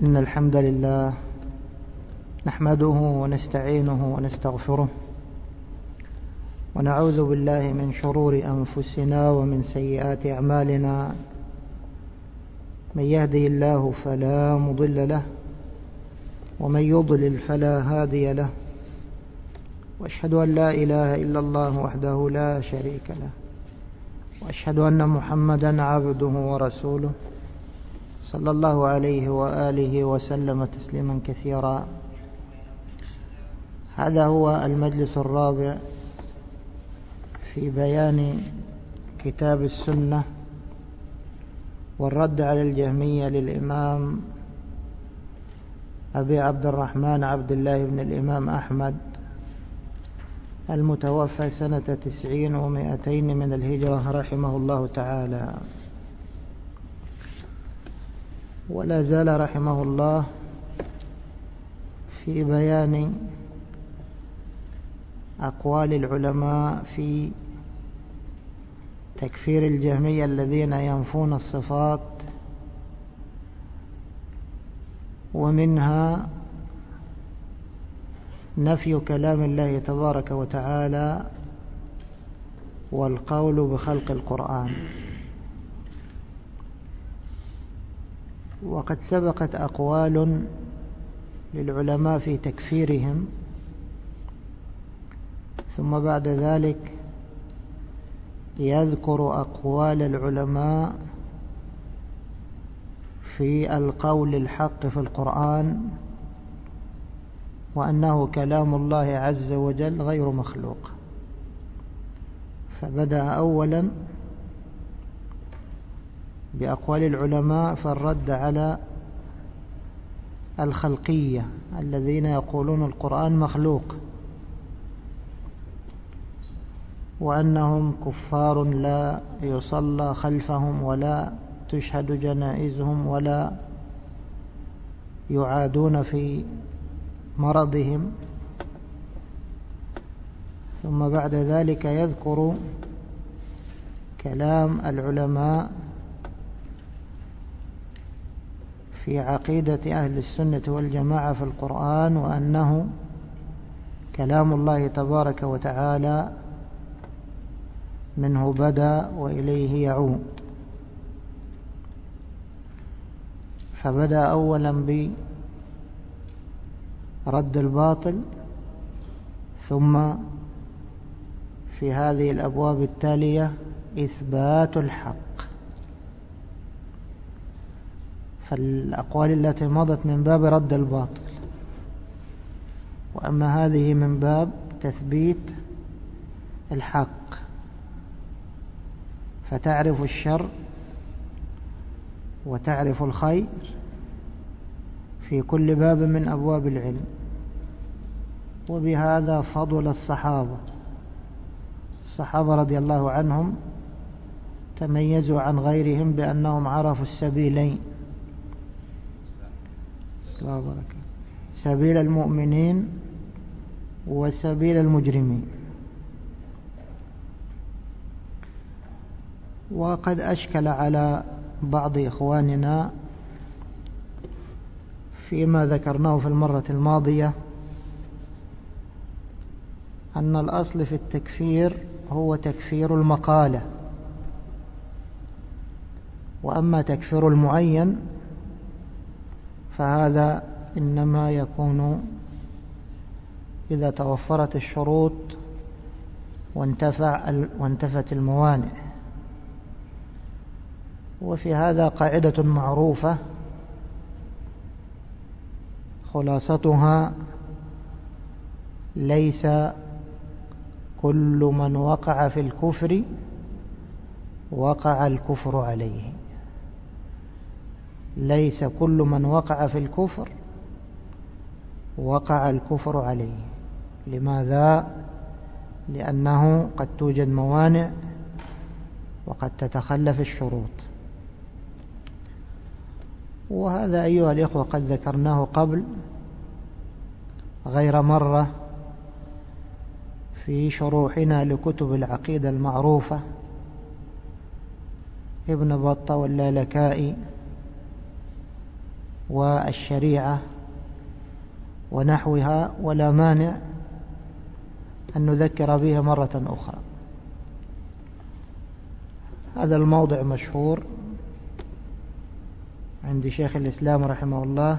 إن الحمد لله نحمده ونستعينه ونستغفره ونعوذ بالله من شرور أنفسنا ومن سيئات أعمالنا. من يهدي الله فلا مضل له ومن يضلل فلا هادي له، وأشهد أن لا إله إلا الله وحده لا شريك له، وأشهد أن محمدا عبده ورسوله صلى الله عليه وآله وسلم تسليما كثيرا. هذا هو المجلس الرابع في بيان كتاب السنة والرد على الجهمية للإمام أبي عبد الرحمن عبد الله بن الإمام أحمد المتوفى سنة 90 و200 من الهجرة رحمه الله تعالى. ولا زال رحمه الله في بيان أقوال العلماء في تكفير الجهمية الذين ينفون الصفات، ومنها نفي كلام الله تبارك وتعالى والقول بخلق القرآن. وقد سبقت أقوال للعلماء في تكفيرهم، ثم بعد ذلك يذكر أقوال العلماء في القول الحق في القرآن وأنه كلام الله عز وجل غير مخلوق. فبدأ أولا بأقوال العلماء في الرد على الخلقية الذين يقولون القرآن مخلوق، وأنهم كفار لا يصلى خلفهم ولا تشهد جنائزهم ولا يعادون في مرضهم. ثم بعد ذلك يذكر كلام العلماء في عقيدة أهل السنة والجماعة في القرآن، وأنه كلام الله تبارك وتعالى منه بدأ وإليه يعود. فبدأ أولا برد الباطل، ثم في هذه الأبواب التالية إثبات الحق. فالأقوال التي مضت من باب رد الباطل، وأما هذه من باب تثبيت الحق. فتعرف الشر وتعرف الخير في كل باب من أبواب العلم. وبهذا فضل الصحابة رضي الله عنهم تميزوا عن غيرهم بأنهم عرفوا السبيلين، سبيل المؤمنين وسبيل المجرمين. وقد أشكل على بعض إخواننا فيما ذكرناه في المرة الماضية أن الأصل في التكفير هو تكفير المقالة، وأما تكفير المعين فهذا إنما يكون إذا توفرت الشروط وانتفت الموانع. وفي هذا قاعدة معروفة خلاصتها: ليس كل من وقع في الكفر وقع الكفر عليه. ليس كل من وقع في الكفر وقع الكفر عليه. لماذا؟ لأنه قد توجد موانع وقد تتخلف الشروط. وهذا أيها الإخوة قد ذكرناه قبل غير مرة في شروحنا لكتب العقيدة المعروفة ابن بطة واللالكائي والشريعة ونحوها، ولا مانع أن نذكر بها مرة أخرى. هذا الموضع مشهور عند شيخ الإسلام رحمه الله،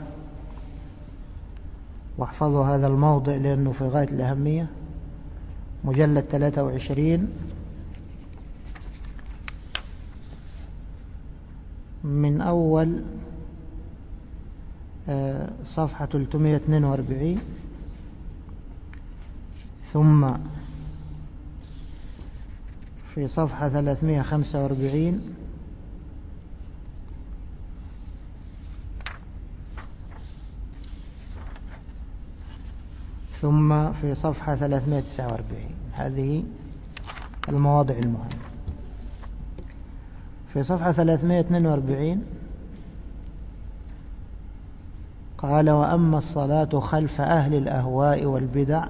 واحفظوا هذا الموضع لأنه في غاية الأهمية. مجلد 23 من أول صفحة 342، ثم في صفحة 345، ثم في صفحة 349. هذه المواضع المهمة. في صفحة 342 قال: وأما الصلاة خلف أهل الأهواء والبدع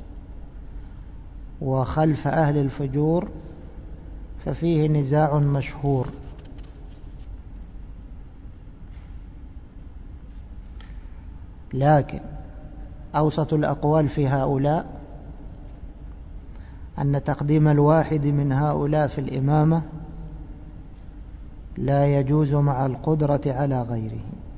وخلف أهل الفجور ففيه نزاع مشهور، لكن أوسط الأقوال في هؤلاء أن تقديم الواحد من هؤلاء في الإمامة لا يجوز مع القدرة على غيره.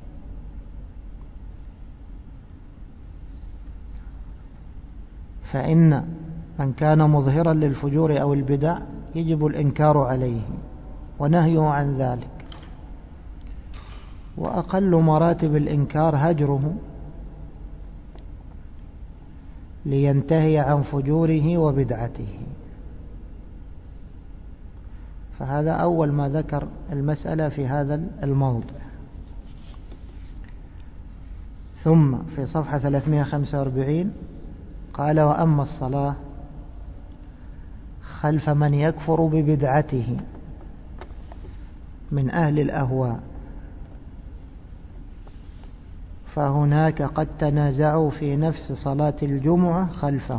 فإن من كان مظهرا للفجور أو البدع يجب الإنكار عليه ونهيه عن ذلك، وأقل مراتب الإنكار هجره لينتهي عن فجوره وبدعته. فهذا أول ما ذكر المسألة في هذا الموضع. ثم في صفحة 345 قال: وأما الصلاة خلف من يكفر ببدعته من أهل الأهواء فهناك قد تنازعوا في نفس صلاة الجمعة خلفه،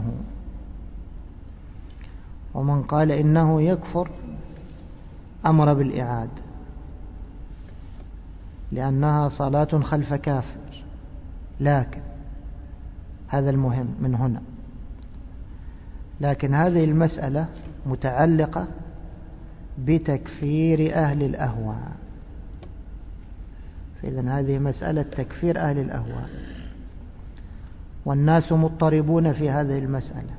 ومن قال إنه يكفر أمر بالإعادة لأنها صلاة خلف كافر. لكن هذا المهم من هنا، لكن هذه المسألة متعلقة بتكفير أهل الأهواء. فإذن هذه مسألة تكفير أهل الأهواء، والناس مضطربون في هذه المسألة.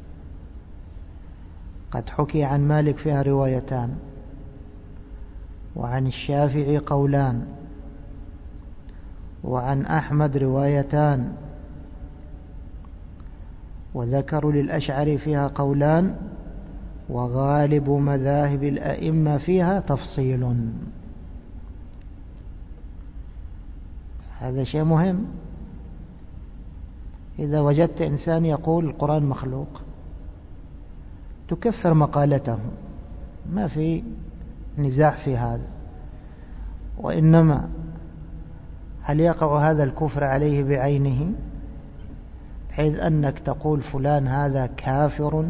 قد حكي عن مالك فيها روايتان، وعن الشافعي قولان، وعن أحمد روايتان، وذكروا للأشعري فيها قولان، وغالب مذاهب الأئمة فيها تفصيل. هذا شيء مهم. إذا وجدت إنسان يقول القرآن مخلوق تكفر مقالته، ما في نزاع في هذا، وإنما هل يقع هذا الكفر عليه بعينه بحيث أنك تقول فلان هذا كافر؟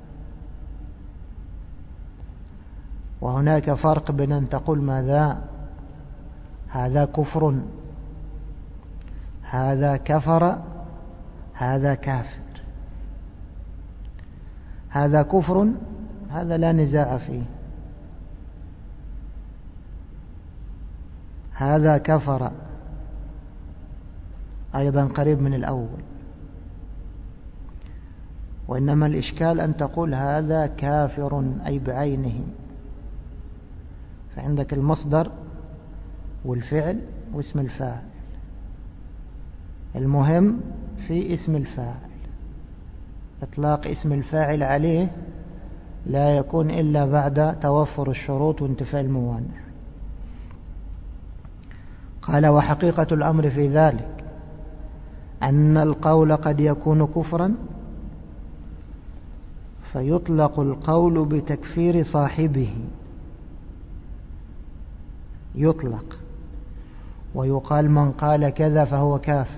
وهناك فرق بين أن تقول ماذا هذا كفر، هذا كفر، هذا كافر. هذا كفر، هذا لا نزاع فيه. هذا كفر أيضا قريب من الأول. وإنما الإشكال أن تقول هذا كافر أي بعينه، فعندك المصدر والفعل واسم الفاعل. المهم في اسم الفاعل، إطلاق اسم الفاعل عليه لا يكون إلا بعد توفر الشروط وانتفاء الموانع. قال: وحقيقة الأمر في ذلك أن القول قد يكون كفرا فيطلق القول بتكفير صاحبه، يطلق ويقال من قال كذا فهو كافر.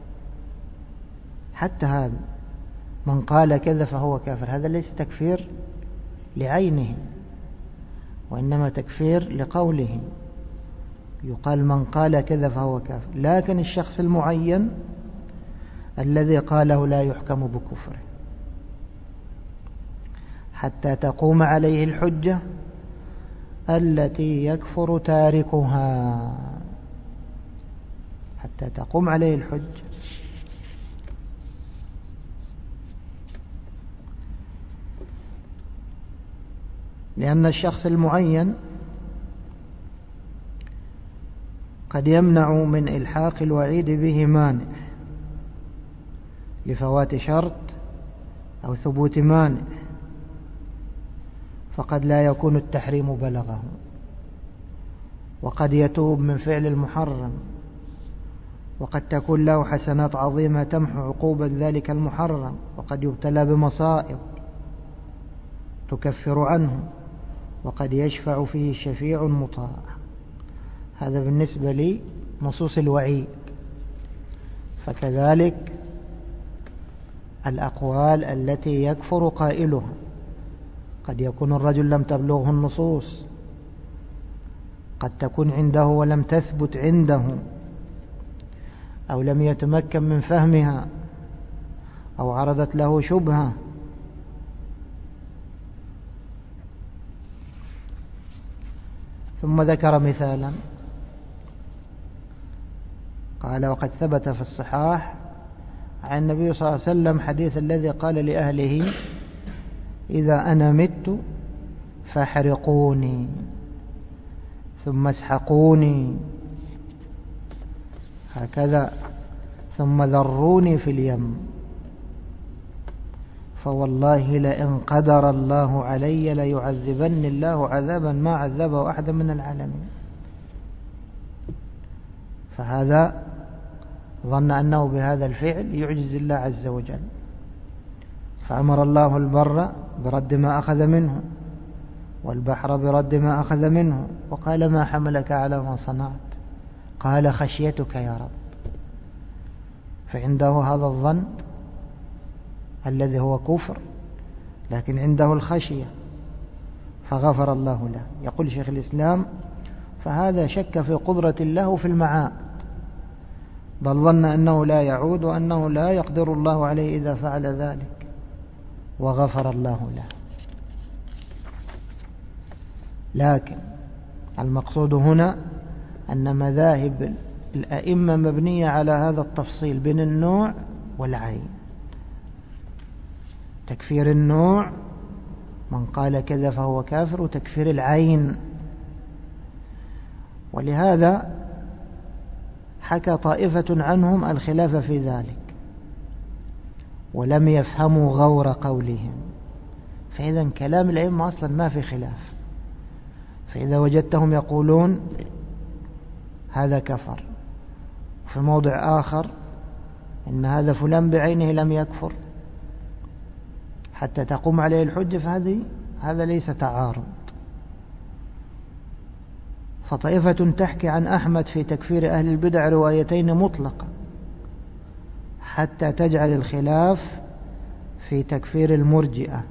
حتى هذا من قال كذا فهو كافر هذا ليس تكفير لعينه، وإنما تكفير لقوله. يقال من قال كذا فهو كافر، لكن الشخص المعين الذي قاله لا يحكم بكفره حتى تقوم عليه الحجة التي يكفر تاركها، حتى تقوم عليه الحجة. لأن الشخص المعين قد يمنع من إلحاق الوعيد به مانع لفوات شرط أو ثبوت مانع، فقد لا يكون التحريم بلغه، وقد يتوب من فعل المحرم، وقد تكون له حسنات عظيمة تمحو عقوبة ذلك المحرم، وقد يبتلى بمصائب تكفر عنه، وقد يشفع فيه شفيع مطاع. هذا بالنسبة لنصوص الوعيد. فكذلك الأقوال التي يكفر قائلها، قد يكون الرجل لم تبلغه النصوص، قد تكون عنده ولم تثبت عنده، أو لم يتمكن من فهمها، أو عرضت له شبهة. ثم ذكر مثالا قال: وقد ثبت في الصحاح عن النبي صلى الله عليه وسلم حديث الذي قال لأهله: إذا أنا مت فاحرقوني ثم اسحقوني هكذا ثم ذروني في اليم، فوالله لئن قدر الله علي ليعذبني الله عذابا ما عذبه أحدا من العالمين. فهذا ظن أنه بهذا الفعل يعجز الله عز وجل، فأمر الله البر برد ما أخذ منه، والبحر برد ما أخذ منه، وقال: ما حملك على ما صنعت؟ قال: خشيتك يا رب. فعنده هذا الظن الذي هو كفر، لكن عنده الخشية فغفر الله له. يقول شيخ الإسلام: فهذا شك في قدرة الله في المعاد، بل ظن أنه لا يعود وأنه لا يقدر الله عليه إذا فعل ذلك، وغفر الله له. لكن المقصود هنا أن مذاهب الأئمة مبنية على هذا التفصيل بين النوع والعين. تكفير النوع من قال كذا فهو كافر، وتكفير العين. ولهذا حكى طائفة عنهم الخلاف في ذلك، ولم يفهموا غور قولهم. فإذا كلام الأئمة أصلا ما في خلاف. فإذا وجدتهم يقولون هذا كفر، في موضع آخر إن هذا فلان بعينه لم يكفر حتى تقوم عليه الحجة، هذا ليس تعارض. فطائفة تحكي عن أحمد في تكفير أهل البدع روايتين مطلقة حتى تجعل الخلاف في تكفير المرجئة،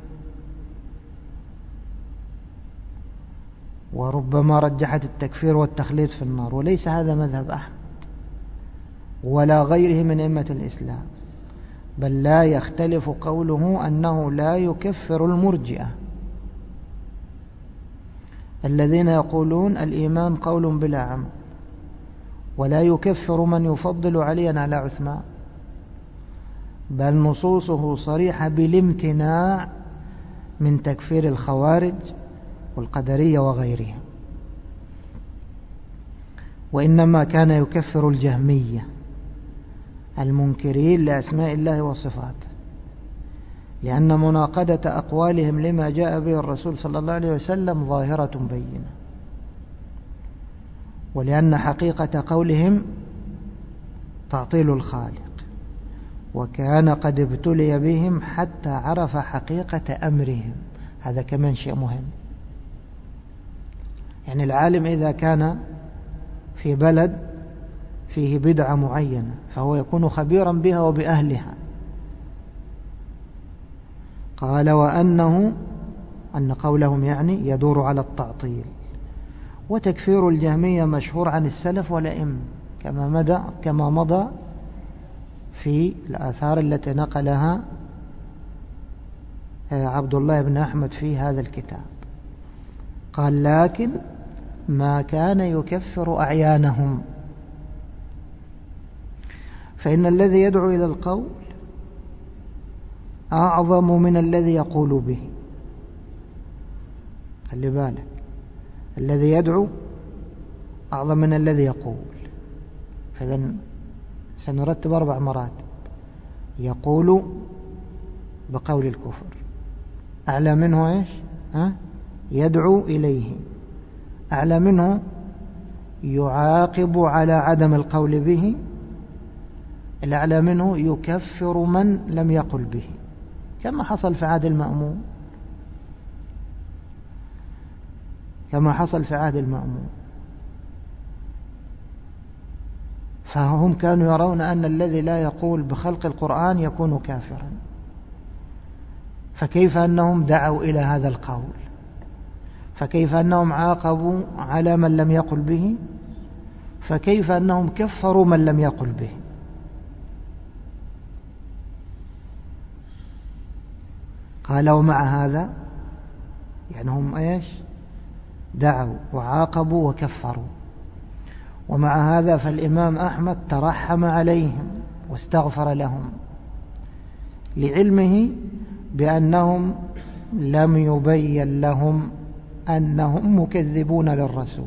وربما رجحت التكفير والتخليد في النار. وليس هذا مذهب أحمد ولا غيره من أئمة الإسلام، بل لا يختلف قوله أنه لا يكفر المرجئة الذين يقولون الإيمان قول بلا عمل، ولا يكفر من يفضل عليا على عثمان، بل نصوصه صريحة بالامتناع من تكفير الخوارج والقدرية وغيرهم، وإنما كان يكفر الجهمية المنكرين لأسماء الله وصفاته، لأن مناقضة أقوالهم لما جاء به الرسول صلى الله عليه وسلم ظاهرة بينة، ولأن حقيقة قولهم تعطيل الخالق، وكان قد ابتلي بهم حتى عرف حقيقة أمرهم. هذا كمان شيء مهم. يعني العالم إذا كان في بلد فيه بدعة معينة فهو يكون خبيرا بها وبأهلها. قال: أن قولهم يعني يدور على التعطيل، وتكفير الجهمية مشهور عن السلف والأئمة كما مضى في الآثار التي نقلها عبد الله بن أحمد في هذا الكتاب. قال لكن ما كان يكفر أعيانهم، فإن الذي يدعو إلى القول أعظم من الذي يقول به. خلي بالك، الذي يدعو أعظم من الذي يقول. فإذا سنرتب 4 مراتب: يقول بقول الكفر، أعلى منه إيش؟ يدعو إليه، أعلى منه يعاقب على عدم القول به، الأعلى منه يكفر من لم يقل به، كما حصل في عهد المأمون، فهم كانوا يرون أن الذي لا يقول بخلق القرآن يكون كافرا، فكيف أنهم دعوا إلى هذا القول؟ فكيف أنهم عاقبوا على من لم يقل به؟ فكيف أنهم كفروا من لم يقل به؟ قال ومع هذا، يعني هم إيش؟ دعوا وعاقبوا وكفروا. ومع هذا فالإمام أحمد ترحم عليهم واستغفر لهم، لعلمه بأنهم لم يبين لهم أنهم مكذبون للرسول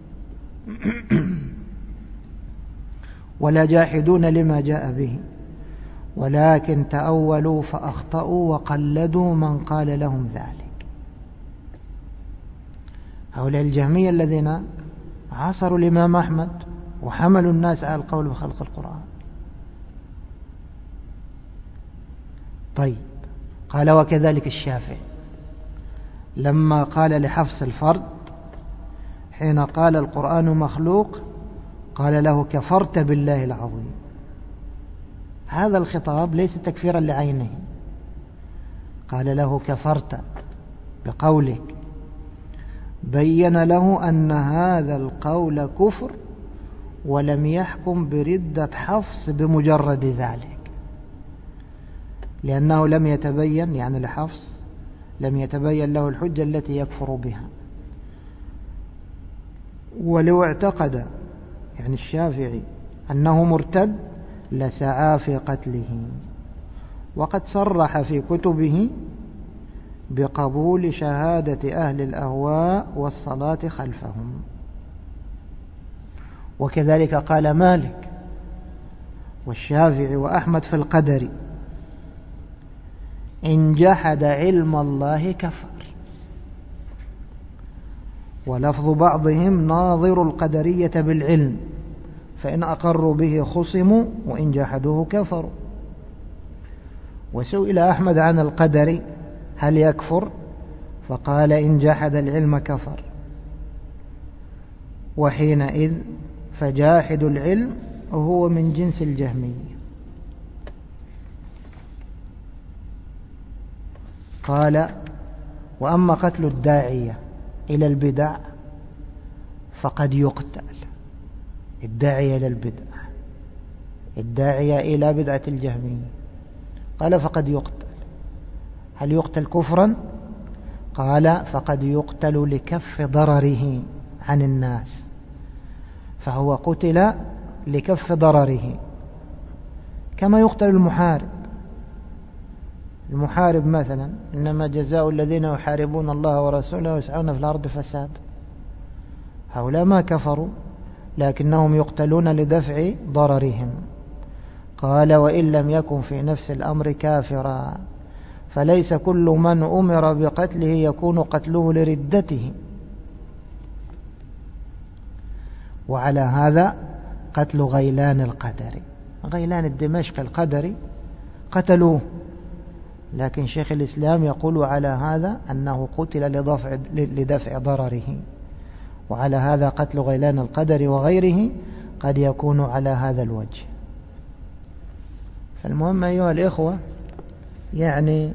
ولا جاحدون لما جاء به، ولكن تأولوا فأخطأوا وقلدوا من قال لهم ذلك. هؤلاء الجهمية الذين عاصروا الإمام أحمد وحملوا الناس على القول بخلق القرآن. طيب، قال وكذلك الشافعي لما قال لحفص الفرد حين قال القرآن مخلوق قال له كفرت بالله العظيم. هذا الخطاب ليس تكفيرا لعينه، قال له كفرت بقولك، بين له أن هذا القول كفر ولم يحكم بردة حفص بمجرد ذلك، لأنه لم يتبين، يعني لحفص لم يتبين له الحجة التي يكفر بها. ولو اعتقد يعني الشافعي أنه مرتد لسعى في قتله، وقد صرح في كتبه بقبول شهادة أهل الأهواء والصلاة خلفهم. وكذلك قال مالك والشافعي وأحمد في القدر: إن جحد علم الله كفر. ولفظ بعضهم ناظر القدرية بالعلم، فإن أقروا به خصموا وإن جحدوه كفروا. وسئل أحمد عن القدر هل يكفر؟ فقال إن جحد العلم كفر، وحينئذ فجاحد العلم هو من جنس الجهمية. قال وأما قتل الداعية إلى البدع فقد يقتل. الداعية إلى البدع، الداعية إلى بدعة الجهمية، قال فقد يقتل. هل يقتل كفرا؟ قال فقد يقتل لكف ضرره عن الناس، فهو قتل لكف ضرره، كما يقتل المحارب. المحارب مثلا إنما جزاء الذين يحاربون الله ورسوله ويسعون في الأرض فساد. هؤلاء ما كفروا لكنهم يقتلون لدفع ضررهم. قال وإن لم يكن في نفس الأمر كافرا، فليس كل من أمر بقتله يكون قتله لردته. وعلى هذا قتل غيلان القدري، غيلان الدمشق القدري قتلوه، لكن شيخ الإسلام يقول على هذا أنه قتل لدفع ضرره. وعلى هذا قتل غيلان القدري وغيره قد يكون على هذا الوجه. فالمهم أيها الإخوة، يعني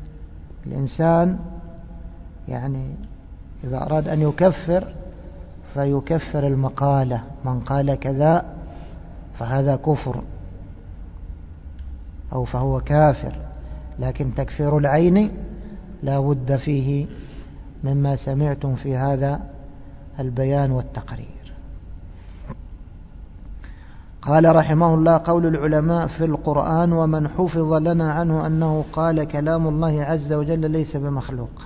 الإنسان يعني إذا أراد أن يكفر فيكفر المقالة، من قال كذا فهذا كفر أو فهو كافر، لكن تكفير العين لا بد فيه مما سمعتم في هذا البيان والتقرير. قال رحمه الله: قول العلماء في القرآن: ومن حفظ لنا عنه أنه قال كلام الله عز وجل ليس بمخلوق.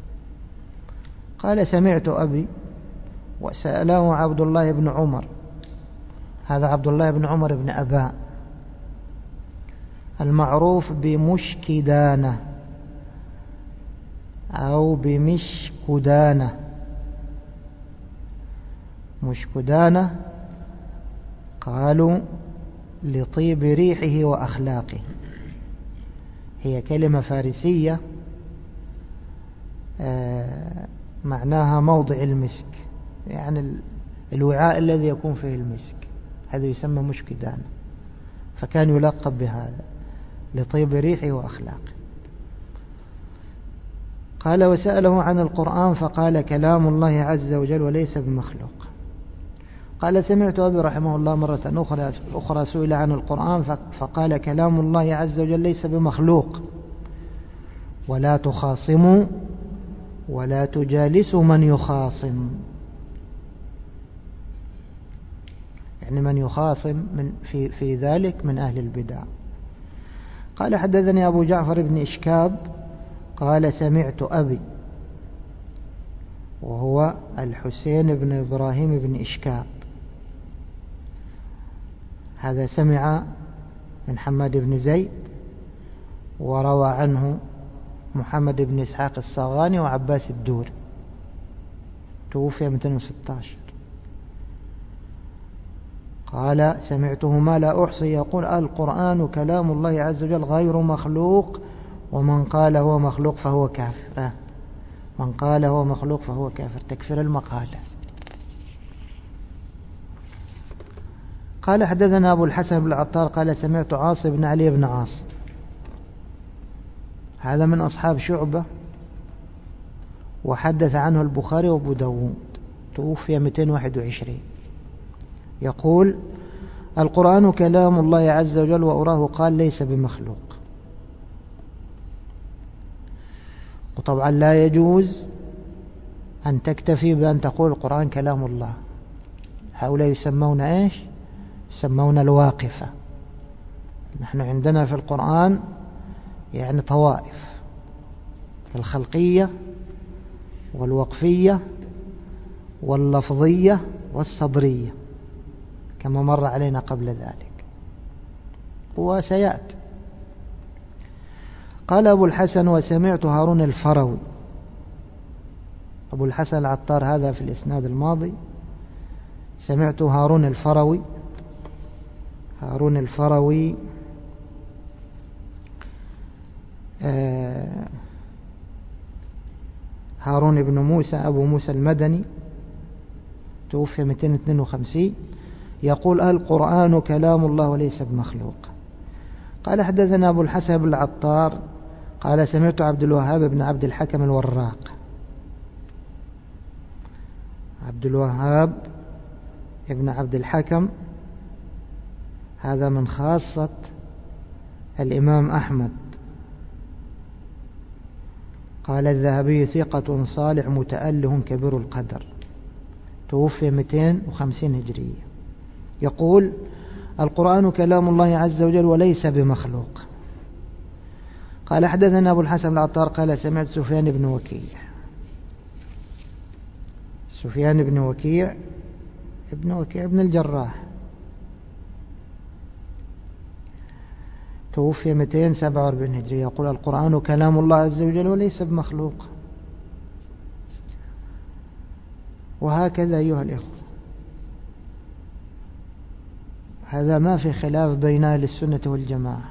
قال: سمعت أبي وسأله عبد الله بن عمر، هذا عبد الله بن عمر بن أباء المعروف بمشكدانة أو بمشكدانة. مشكدانة قالوا لطيب ريحه وأخلاقه، هي كلمة فارسية معناها موضع المسك، يعني الوعاء الذي يكون فيه المسك، هذا يسمى مشكدانة، فكان يلقب بهذا لطيب ريحه وأخلاقه. قال: وسأله عن القرآن فقال: كلام الله عز وجل وليس بمخلوق. قال: سمعت أبي رحمه الله مرة أخرى سئل عن القرآن فقال: كلام الله عز وجل ليس بمخلوق، ولا تخاصموا ولا تجالسوا من يخاصم، يعني من يخاصم في ذلك من أهل البدع. قال: حدثني أبو جعفر بن إشكاب قال: سمعت أبي، وهو الحسين بن إبراهيم بن إشكاب، هذا سمع من حماد بن زيد، وروى عنه محمد بن إسحاق الصغاني وعباس الدوري، توفي 216. قال: سمعتهما لا أحصي يقول: القرآن كلام الله عز وجل غير مخلوق، ومن قال هو مخلوق فهو كافر. من قال هو مخلوق فهو كافر، تكفير المقالة. قال: حدثنا أبو الحسن بن العطار قال: سمعت عاصم بن علي بن عاصم، هذا من أصحاب شعبة، وحدث عنه البخاري وابو داود، توفي 221. يقول: القرآن كلام الله عز وجل، وأراه قال ليس بمخلوق. وطبعا لا يجوز أن تكتفي بأن تقول القرآن كلام الله، هؤلاء يسمون إيش؟ يسمون الواقفة. نحن عندنا في القرآن يعني طوائف: الخلقية والوقفية واللفظية والصدرية، كما مر علينا قبل ذلك وسيأتي. قال أبو الحسن: وسمعت هارون الفروي. أبو الحسن العطار هذا في الإسناد الماضي، سمعت هارون الفروي. هارون الفروي هارون بن موسى أبو موسى المدني، توفي 252. يقول: القرآن كلام الله وليس بمخلوق. قال: حدثنا أبو الحسن بن العطار قال: سمعت عبد الوهاب بن عبد الحكم الوراق. عبد الوهاب ابن عبد الحكم هذا من خاصة الإمام أحمد. قال الذهبي: ثقة صالح متأله كبير القدر، توفي 250 هجرية. يقول: القرآن كلام الله عز وجل وليس بمخلوق. قال: حدثنا أبو الحسن العطار قال: سمعت سفيان بن وكيع. سفيان بن وكيع ابن الجراح، توفي 247 هجرية. يقول: القرآن كلام الله عز وجل وليس بمخلوق. وهكذا أيها الإخوة، هذا ما في خلاف بين أهل السنة والجماعة.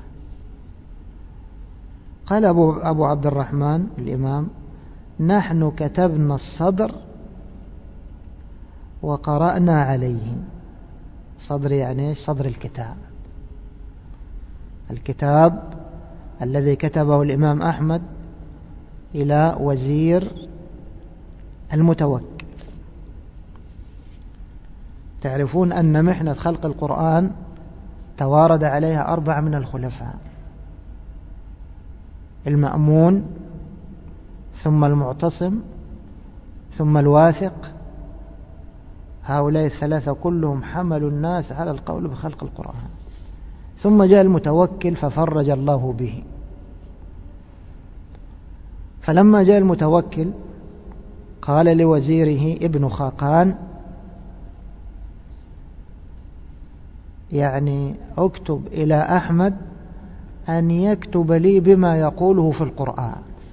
قال أبو عبد الرحمن الإمام: نحن كتبنا الصدر وقرأنا عليه. صدر يعني صدر الكتاب الذي كتبه الإمام أحمد إلى وزير المتوكل. تعرفون أن محنة خلق القرآن توارد عليها 4 من الخلفاء: المأمون، ثم المعتصم، ثم الواثق. هؤلاء الثلاثة كلهم حملوا الناس على القول بخلق القرآن. ثم جاء المتوكل ففرج الله به. فلما جاء المتوكل قال لوزيره ابن خاقان: يعني اكتب إلى أحمد أن يكتب لي بما يقوله في القرآن.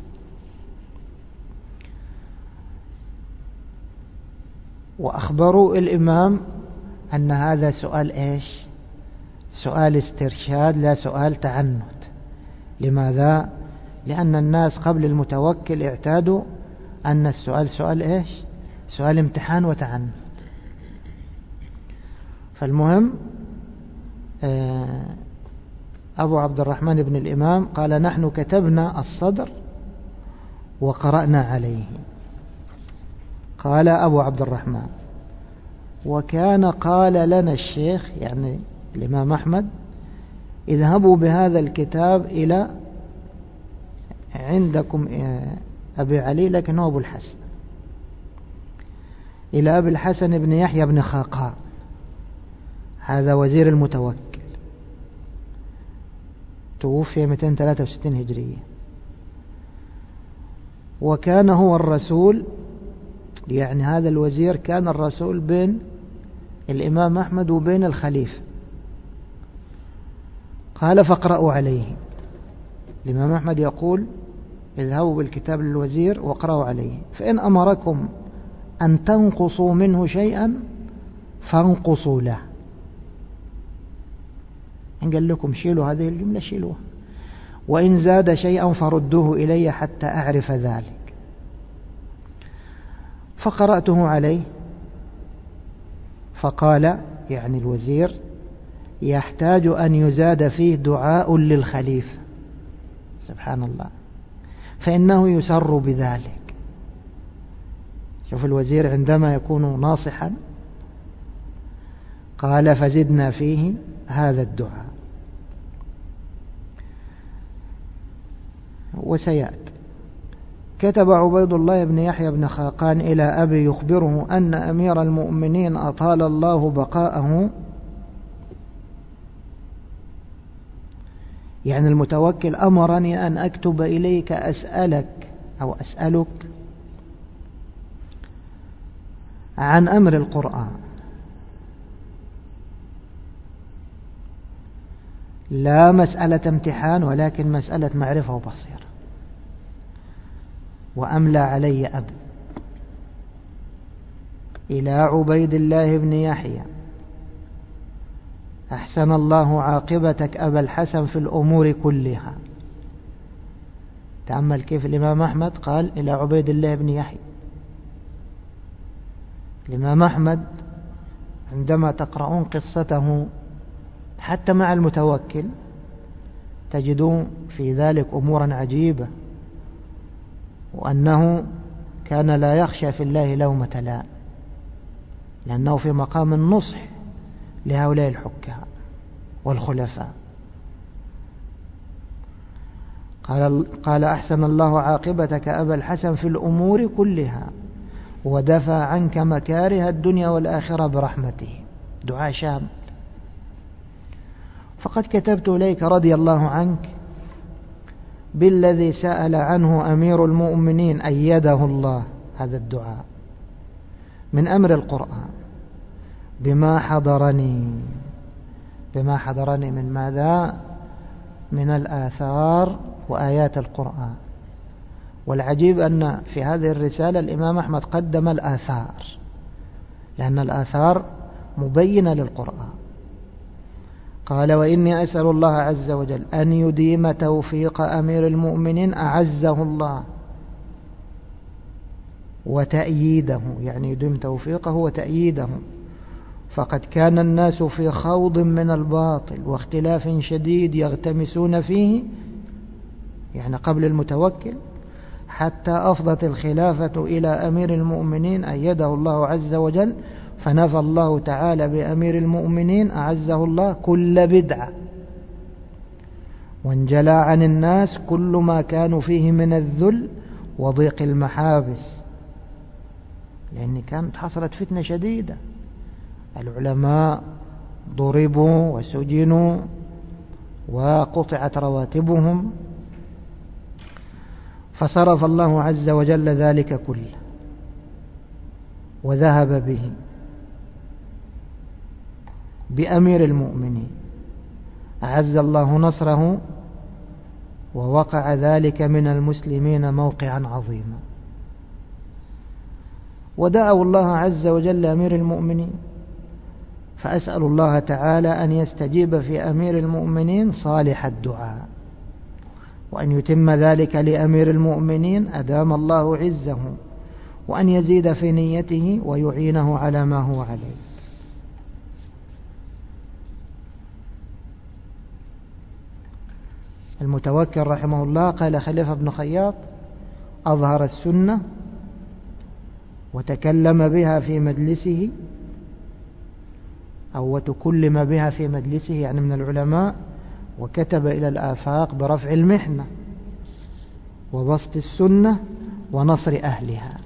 وأخبروا الإمام أن هذا سؤال إيش؟ سؤال استرشاد لا سؤال تعنت. لماذا؟ لأن الناس قبل المتوكل اعتادوا أن السؤال سؤال إيش؟ سؤال امتحان وتعنت. فالمهم أبو عبد الرحمن بن الإمام قال: نحن كتبنا الصدر وقرأنا عليه. قال أبو عبد الرحمن: وكان قال لنا الشيخ، يعني الإمام أحمد، اذهبوا بهذا الكتاب إلى عندكم أبي علي، لكنه أبو الحسن، إلى أبي الحسن بن يحيى بن خاقان، هذا وزير المتوكل، توفي 263 هجرية، وكان هو الرسول، يعني هذا الوزير كان الرسول بين الإمام أحمد وبين الخليفة. قال: فاقرأوا عليه. الإمام أحمد يقول: اذهبوا بالكتاب للوزير واقرأوا عليه، فإن أمركم أن تنقصوا منه شيئا فانقصوا له. إن قال لكم شيلوا هذه الجملة شيلوها، وإن زاد شيئا فردوه إلي حتى أعرف ذلك. فقرأته عليه فقال، يعني الوزير: يحتاج أن يزاد فيه دعاء للخليفة. سبحان الله، فإنه يسر بذلك. شوف الوزير عندما يكون ناصحا. قال: فزدنا فيه هذا الدعاء. وسيأتي. كتب عبيد الله بن يحيى بن خاقان إلى أبي يخبره أن أمير المؤمنين أطال الله بقاءه، يعني المتوكل أمرني أن أكتب إليك أسألك عن أمر القرآن، لا مسألة امتحان ولكن مسألة معرفة وبصيرة. وأملى علي أبي إلى عبيد الله بن يحيى: أحسن الله عاقبتك أبا الحسن في الأمور كلها. تأمل كيف الإمام أحمد قال إلى عبيد الله بن يحيى. الإمام أحمد عندما تقرؤون قصته حتى مع المتوكل تجدون في ذلك أمورا عجيبة، وأنه كان لا يخشى في الله لومة لائم، لأنه في مقام النصح لهؤلاء الحكام والخلفاء. قال: أحسن الله عاقبتك أبا الحسن في الأمور كلها ودفع عنك مكاره الدنيا والآخرة برحمته. دعاء شامل. فقد كتبت إليك رضي الله عنك بالذي سأل عنه أمير المؤمنين أيده الله، هذا الدعاء، من أمر القرآن بما حضرني من ماذا؟ من الآثار وآيات القرآن. والعجيب أن في هذه الرسالة الإمام أحمد قدم الآثار، لأن الآثار مبينة للقرآن. قال: وإني أسأل الله عز وجل أن يديم توفيق أمير المؤمنين أعزه الله وتأييده، يعني يديم توفيقه وتأييده، فقد كان الناس في خوض من الباطل واختلاف شديد يغتمسون فيه، يعني قبل المتوكل، حتى أفضت الخلافة إلى أمير المؤمنين أيده الله عز وجل، فنفى الله تعالى بأمير المؤمنين أعزه الله كل بدعة، وانجلى عن الناس كل ما كانوا فيه من الذل وضيق المحابس، لأن كانت حصلت فتنة شديدة، العلماء ضربوا وسجنوا وقطعت رواتبهم، فصرف الله عز وجل ذلك كله وذهب به بأمير المؤمنين، أعز الله نصره، ووقع ذلك من المسلمين موقعا عظيما. ودعوا الله عز وجل أمير المؤمنين، فأسأل الله تعالى أن يستجيب في أمير المؤمنين صالح الدعاء، وأن يتم ذلك لأمير المؤمنين أدام الله عزه، وأن يزيد في نيته ويعينه على ما هو عليه. المتوكل رحمه الله قال خليفة بن خياط: أظهر السنة وتكلم بها في مجلسه، أو وتكلم بها في مجلسه يعني من العلماء، وكتب إلى الآفاق برفع المحنة وبسط السنة ونصر أهلها.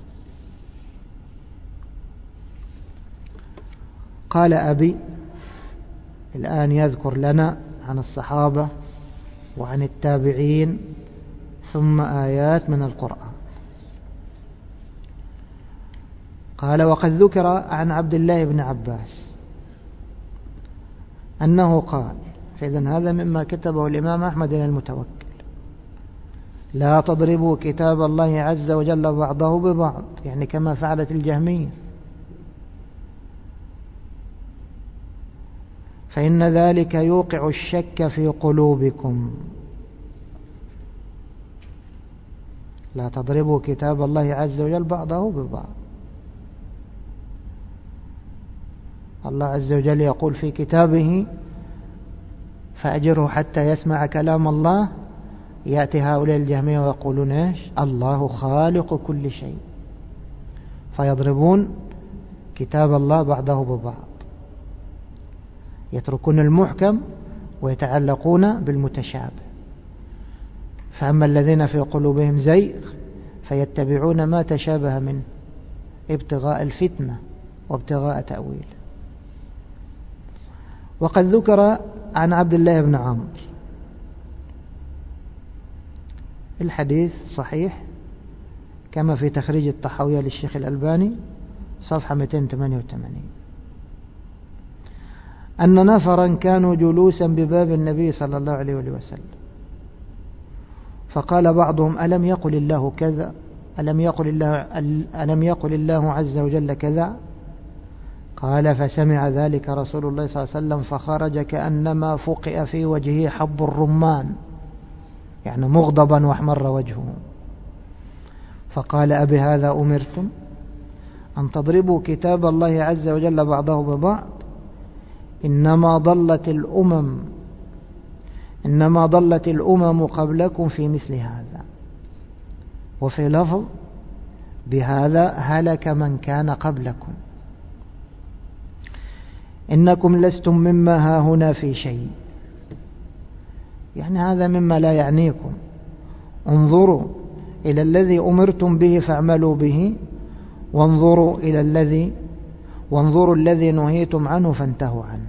قال أبي، الآن يذكر لنا عن الصحابة وعن التابعين ثم آيات من القرآن. قال: وقد ذكر عن عبد الله بن عباس أنه قال، فإذن هذا مما كتبه الإمام أحمد إلى المتوكل: لا تضربوا كتاب الله عز وجل بعضه ببعض، يعني كما فعلت الجهمية، فإن ذلك يوقع الشك في قلوبكم. لا تضربوا كتاب الله عز وجل بعضه ببعض. الله عز وجل يقول في كتابه: فأجره حتى يسمع كلام الله. يأتي هؤلاء الجهمية ويقولون إيش؟ الله خالق كل شيء، فيضربون كتاب الله بعضه ببعض، يتركون المحكم ويتعلقون بالمتشابه. فأما الذين في قلوبهم زيغ فيتبعون ما تشابه منه ابتغاء الفتنة وابتغاء تأويل. وقد ذكر عن عبد الله بن عمرو، الحديث صحيح كما في تخريج الطحاوية للشيخ الألباني صفحة 288، أن نفرا كانوا جلوسا بباب النبي صلى الله عليه وسلم، فقال بعضهم: ألم يقل الله كذا؟ ألم يقل الله عز وجل كذا؟ قال: فسمع ذلك رسول الله صلى الله عليه وسلم فخرج كأنما فقئ في وجهه حب الرمان، يعني مغضبا واحمر وجهه، فقال: أبي هذا أمرتم أن تضربوا كتاب الله عز وجل بعضه ببعض؟ إنما ضلت الأمم قبلكم في مثل هذا. وفي لفظ: بهذا هلك من كان قبلكم. إنكم لستم مما هاهنا في شيء، يعني هذا مما لا يعنيكم. انظروا إلى الذي أمرتم به فاعملوا به، وانظروا الذي نهيتم عنه فانتهوا عنه.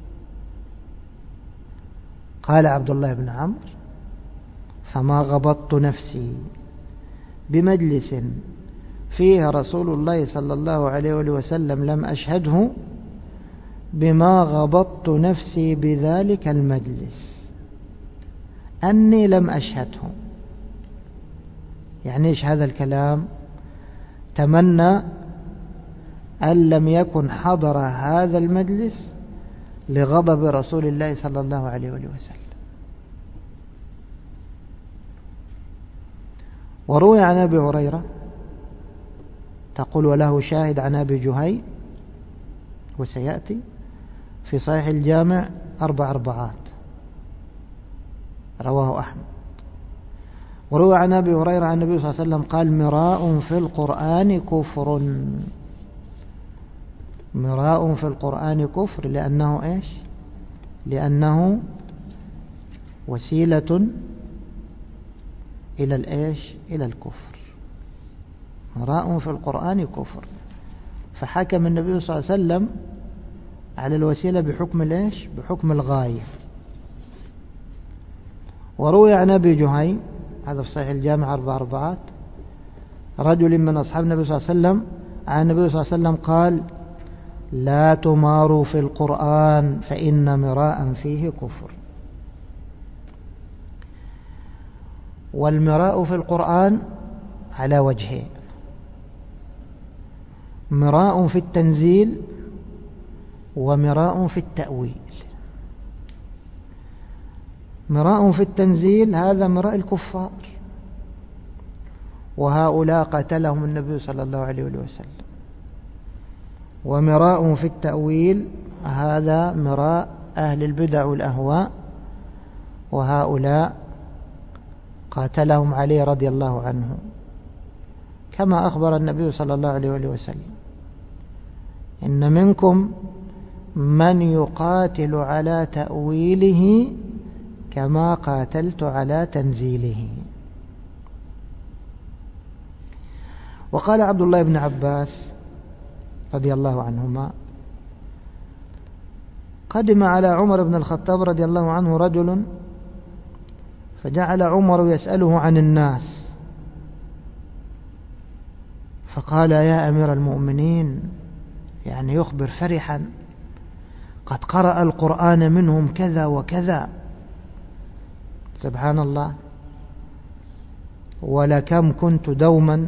قال عبد الله بن عمرو: فما غبطت نفسي بمجلس فيه رسول الله صلى الله عليه وسلم لم أشهده بما غبطت نفسي بذلك المجلس أني لم أشهده. يعني إيش هذا الكلام؟ تمنى أن لم يكن حضر هذا المجلس لغضب رسول الله صلى الله عليه وسلم. وروي عن أبي هريرة تقول: وله شاهد عن أبي جهيم، وسيأتي في صحيح الجامع 4 أربعات، رواه أحمد. وروي عن أبي هريرة عن النبي صلى الله عليه وسلم قال: مراء في القرآن كفر. مراء في القرآن كفر لأنه إيش؟ لأنه وسيلة إلى الإيش؟ إلى الكفر. مراء في القرآن كفر، فحكم النبي صلى الله عليه وسلم على الوسيلة بحكم الإيش؟ بحكم الغاية. وروي عن أبي جهيم، هذا في صحيح الجامع 44، رجل من أصحاب النبي صلى الله عليه وسلم عن النبي صلى الله عليه وسلم قال: لا تماروا في القرآن فإن مراء فيه كفر. والمراء في القرآن على وجهين: مراء في التنزيل ومراء في التأويل. مراء في التنزيل هذا مراء الكفار، وهؤلاء قتلهم النبي صلى الله عليه وسلم. ومراء في التأويل هذا مراء أهل البدع والأهواء، وهؤلاء قاتلهم علي رضي الله عنه، كما أخبر النبي صلى الله عليه وسلم: إن منكم من يقاتل على تأويله كما قاتلت على تنزيله. وقال عبد الله بن عباس رضي الله عنهما: قدم على عمر بن الخطاب رضي الله عنه رجل، فجعل عمر يسأله عن الناس، فقال: يا أمير المؤمنين، يعني يخبر فرحا: قد قرأ القرآن منهم كذا وكذا. سبحان الله. ولكم كنت دوما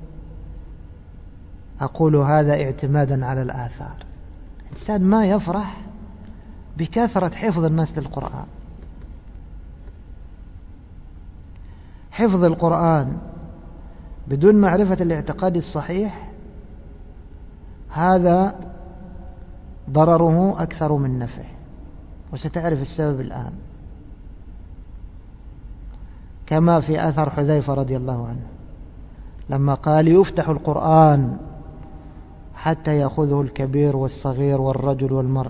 أقول هذا اعتمادا على الآثار. الإنسان ما يفرح بكثرة حفظ الناس للقرآن. حفظ القرآن بدون معرفة الاعتقاد الصحيح هذا ضرره أكثر من نفعه، وستعرف السبب الآن، كما في أثر حذيفة رضي الله عنه لما قال: يفتح القرآن حتى يأخذه الكبير والصغير والرجل والمرأة،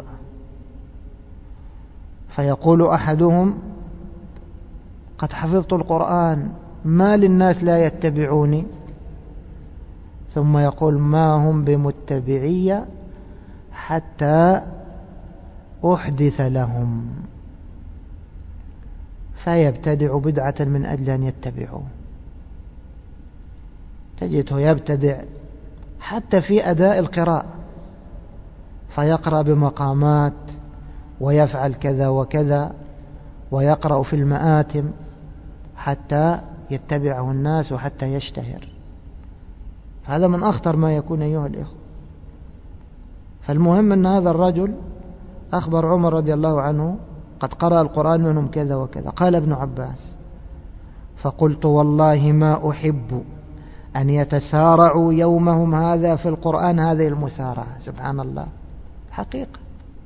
فيقول أحدهم: قد حفظت القرآن، ما للناس لا يتبعوني؟ ثم يقول: ما هم بمتبعي حتى أحدث لهم، فيبتدع بدعة من أجل أن يتبعوه. تجده يبتدع حتى في أداء القراءة، فيقرأ بمقامات ويفعل كذا وكذا، ويقرأ في المآتم حتى يتبعه الناس وحتى يشتهر. هذا من أخطر ما يكون أيها الإخوة. فالمهم أن هذا الرجل أخبر عمر رضي الله عنه: قد قرأ القرآن منهم كذا وكذا. قال ابن عباس: فقلت والله ما أحب أن يتسارعوا يومهم هذا في القرآن هذه المسارعة. سبحان الله، حقيقة.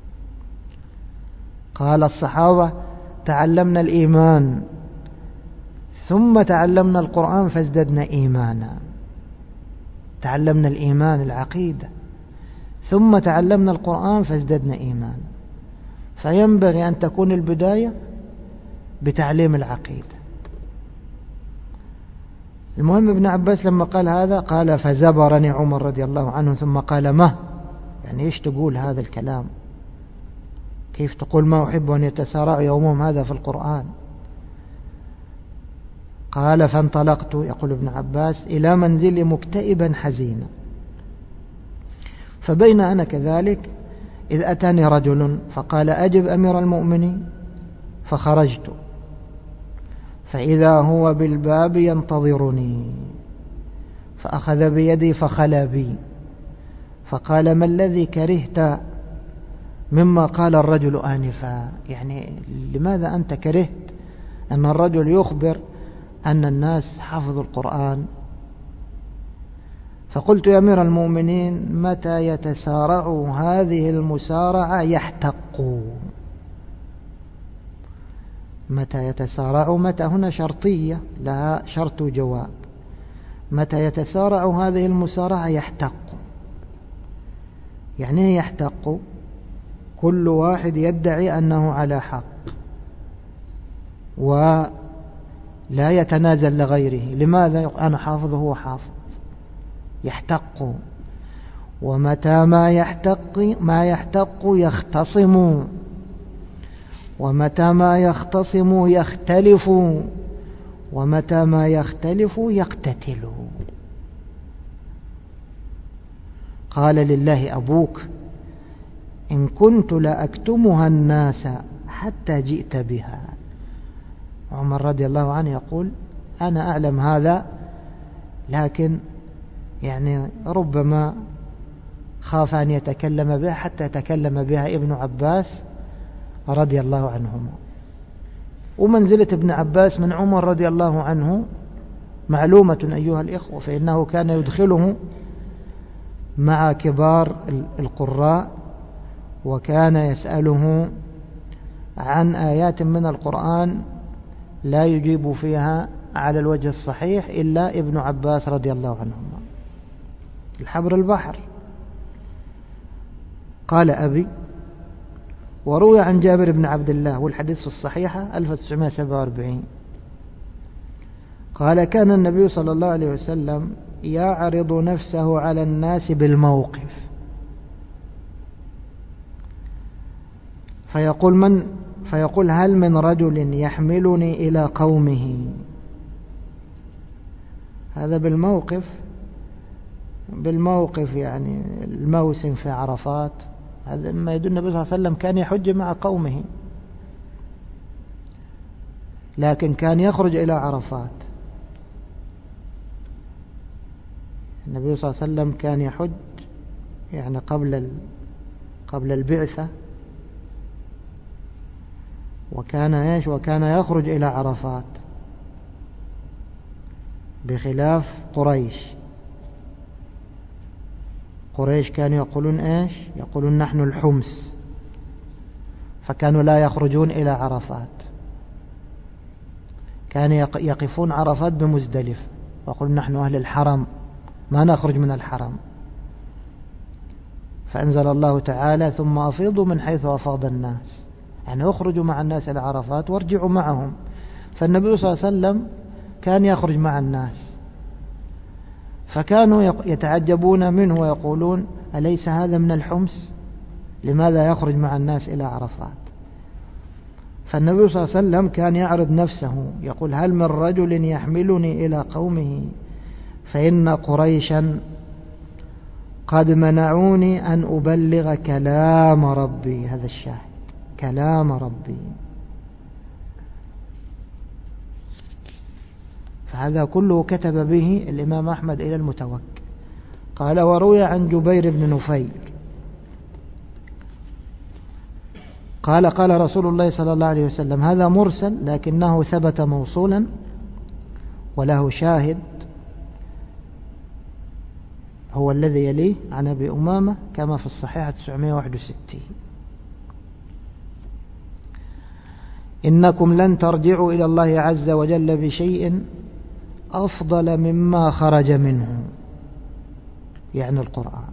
قال الصحابة: تعلمنا الإيمان ثم تعلمنا القرآن فازددنا إيمانا. تعلمنا الإيمان العقيدة ثم تعلمنا القرآن فازددنا إيمانا. فينبغي أن تكون البداية بتعليم العقيدة. المهم ابن عباس لما قال هذا قال: فزبرني عمر رضي الله عنه، ثم قال: ما يعني إيش تقول هذا الكلام؟ كيف تقول ما أحب أن يتسارع يومهم هذا في القرآن؟ قال: فانطلقت، يقول ابن عباس، إلى منزلي مكتئبا حزينا، فبين أنا كذلك إذ أتاني رجل فقال: أجب أمير المؤمنين. فخرجت فإذا هو بالباب ينتظرني، فأخذ بيدي فخلى بي، فقال: ما الذي كرهت مما قال الرجل آنفا؟ يعني لماذا أنت كرهت أن الرجل يخبر أن الناس حفظوا القرآن؟ فقلت: يا أمير المؤمنين، متى يتسارع هذه المسارعة يحتق. متى يتسارع، متى هنا شرطية لها شرط جواب. متى يتسارع هذه المسارعة يحتق، يعني يحتق، كل واحد يدعي أنه على حق ولا يتنازل لغيره. لماذا؟ أنا حافظ وهو حافظ. يحتق. ومتى ما يحتق يختصم، ومتى ما يختصم يختلف، ومتى ما يختلف يقتتل. قال لله أبوك إن كنت لأكتمها الناس حتى جئت بها. عمر رضي الله عنه يقول أنا أعلم هذا، لكن يعني ربما خاف أن يتكلم بها حتى تكلم بها ابن عباس رضي الله عنهما. ومنزلة ابن عباس من عمر رضي الله عنه معلومة أيها الإخوة، فإنه كان يدخله مع كبار القراء، وكان يسأله عن آيات من القرآن لا يجيب فيها على الوجه الصحيح إلا ابن عباس رضي الله عنهما. الحبر البحر. قال أبي. وروي عن جابر بن عبد الله والحديث في الصحيحة 1947 قال كان النبي صلى الله عليه وسلم يعرض نفسه على الناس بالموقف فيقول هل من رجل يحملني إلى قومه. هذا بالموقف يعني الموسم في عرفات. هذا ما يدل النبي صلى الله عليه وسلم كان يحج مع قومه، لكن كان يخرج إلى عرفات. النبي صلى الله عليه وسلم كان يحج يعني قبل البعثة، وكان يخرج إلى عرفات، بخلاف قريش كانوا يقولون يقولون نحن الحمص، فكانوا لا يخرجون إلى عرفات، كانوا يقفون عرفات بمزدلفة ويقولون نحن أهل الحرم ما نخرج من الحرم. فأنزل الله تعالى ثم أفيضوا من حيث أفاض الناس، يعني اخرجوا مع الناس إلى عرفات وارجعوا معهم. فالنبي صلى الله عليه وسلم كان يخرج مع الناس، فكانوا يتعجبون منه ويقولون أليس هذا من الحمص؟ لماذا يخرج مع الناس إلى عرفات؟ فالنبي صلى الله عليه وسلم كان يعرض نفسه يقول هل من رجل يحملني إلى قومه فإن قريشا قد منعوني أن أبلغ كلام ربي. هذا الشاهد، كلام ربي. فهذا كله كتب به الإمام أحمد إلى المتوكل. قال وروي عن جبير بن نفيل قال رسول الله صلى الله عليه وسلم. هذا مرسل لكنه ثبت موصولا وله شاهد هو الذي يليه عن أبي أمامة كما في الصحيحة 961. إنكم لن ترجعوا إلى الله عز وجل بشيء أفضل مما خرج منه، يعني القرآن.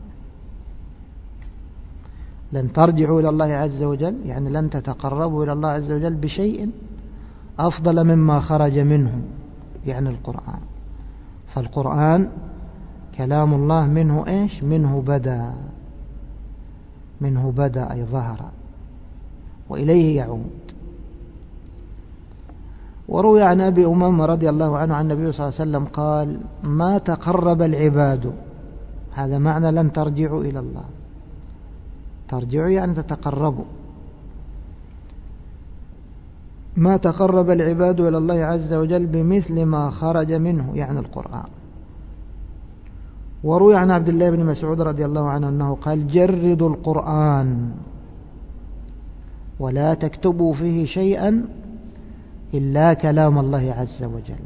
لن ترجعوا إلى الله عز وجل يعني لن تتقربوا إلى الله عز وجل بشيء أفضل مما خرج منه، يعني القرآن. فالقرآن كلام الله منه منه بدأ أي ظهر وإليه يعود. وروي عن أبي أمامة رضي الله عنه عن النبي صلى الله عليه وسلم قال ما تقرب العباد. هذا معنى لن ترجعوا إلى الله. ترجعوا يعني تتقربوا. ما تقرب العباد إلى الله عز وجل بمثل ما خرج منه، يعني القرآن. وروي عن عبد الله بن مسعود رضي الله عنه أنه قال جردوا القرآن ولا تكتبوا فيه شيئا إلا كلام الله عز وجل.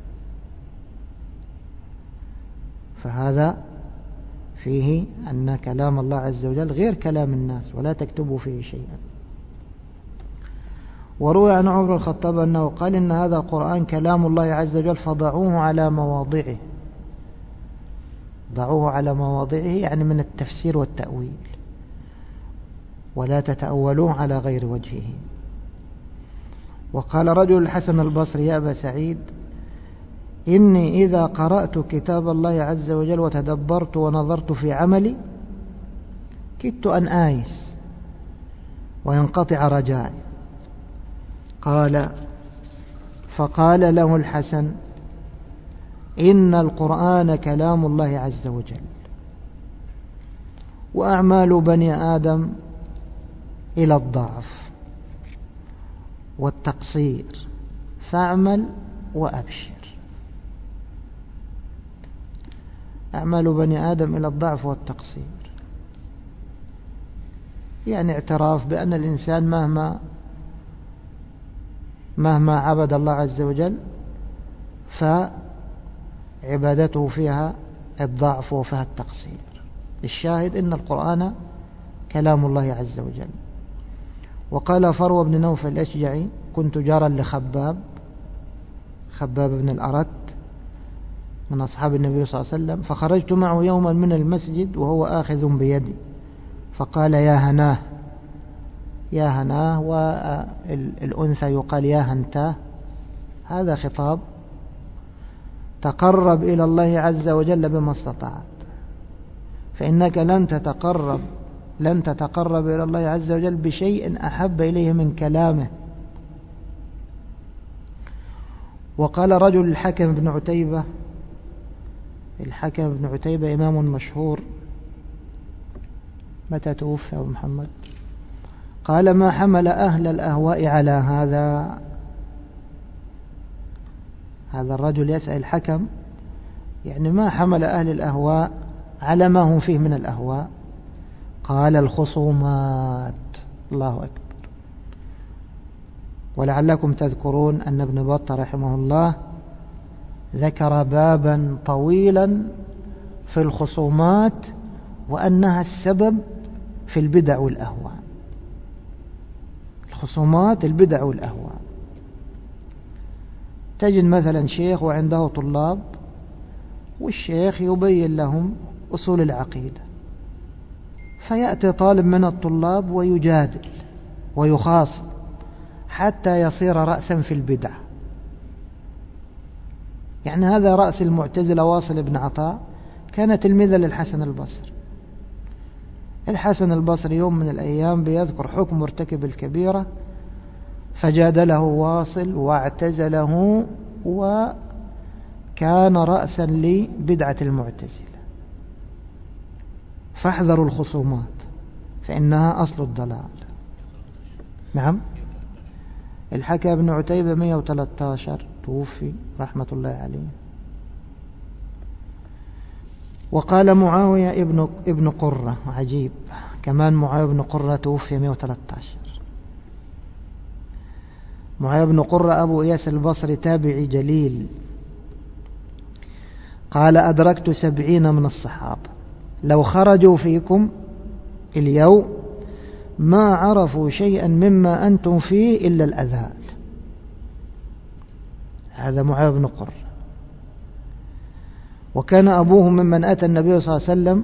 فهذا فيه أن كلام الله عز وجل غير كلام الناس، ولا تكتبوا فيه شيئا. وروي عن عمر الخطاب أنه قال إن هذا القرآن كلام الله عز وجل فضعوه على مواضعه. ضعوه على مواضعه يعني من التفسير والتأويل. ولا تتأولوه على غير وجهه. وقال رجل الحسن البصري: يا أبا سعيد، إني إذا قرأت كتاب الله عز وجل وتدبرت ونظرت في عملي كدت أن آيس وينقطع رجائي. فقال له الحسن: إن القرآن كلام الله عز وجل، وأعمال بني آدم إلى الضعف والتقصير، فاعمل وأبشر. أعمال بني آدم إلى الضعف والتقصير، يعني اعتراف بأن الإنسان مهما عبد الله عز وجل فعبادته فيها الضعف وفيها التقصير. الشاهد إن القرآن كلام الله عز وجل. وقال فروة بن نوفل الأشجعي: كنت جارا لخباب بن الأرت من أصحاب النبي صلى الله عليه وسلم، فخرجت معه يوما من المسجد وهو آخذ بيدي، فقال: يا هناه يا هناه، والأنثى يقال يا هنتاه. هذا خطاب: تقرب إلى الله عز وجل بما استطعت، فإنك لن تتقرب إلى الله عز وجل بشيء أحب إليه من كلامه. وقال رجل الحكم بن عتيبة إمام مشهور، متى توفي أبو محمد؟ قال: ما حمل أهل الأهواء على هذا الرجل يسأل الحكم، يعني ما حمل أهل الأهواء على ما هم فيه من الأهواء؟ قال: الخصومات. الله أكبر. ولعلكم تذكرون أن ابن بطة رحمه الله ذكر بابا طويلا في الخصومات وأنها السبب في البدع والأهواء. الخصومات، البدع والأهواء. تجد مثلا شيخ وعنده طلاب، والشيخ يبين لهم أصول العقيدة، فيأتي طالب من الطلاب ويجادل ويخاصم حتى يصير رأسا في البدع. يعني هذا رأس المعتزلة واصل بن عطاء كان تلميذا للحسن البصري. الحسن البصري يوم من الأيام بيذكر حكم مرتكب الكبيرة، فجادله واصل واعتزله، وكان رأسا لبدعة المعتزلة. فاحذروا الخصومات فإنها أصل الضلال. نعم. الحكى بن عتيبة 113 توفي رحمة الله عليه. وقال معاوية ابن قرة، عجيب كمان، معاوية بن قرة توفي 113. معاوية بن قرة أبو إياس البصري تابعي جليل، قال: أدركت 70 من الصحابة لو خرجوا فيكم اليوم ما عرفوا شيئا مما أنتم فيه إلا الأذان. هذا معاوية بن قرة. وكان أبوه ممن أتى النبي صلى الله عليه وسلم.